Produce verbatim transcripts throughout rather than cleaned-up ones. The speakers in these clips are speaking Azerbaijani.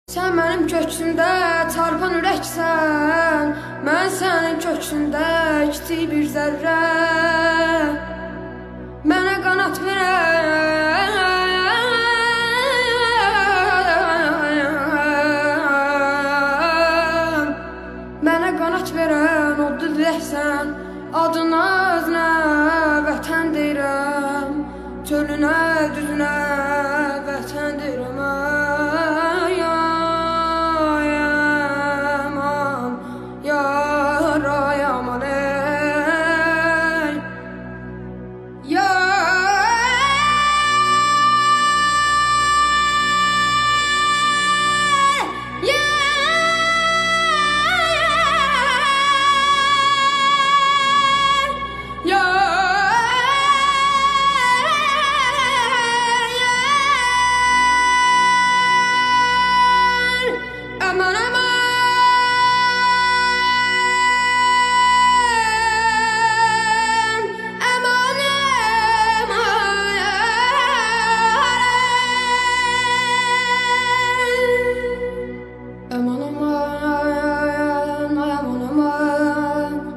Sən mənim köksümdə çarpan ürəksən, mən sənin köksündə kiçik bir zərrə. Mənə qanat verən, mənə qanat verən odlu diləksən, adına özünə vətən deyirəm, çölünə, düzünə vətən deyirəm.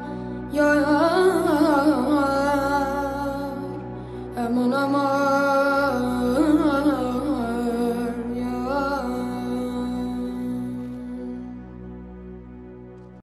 Aman aman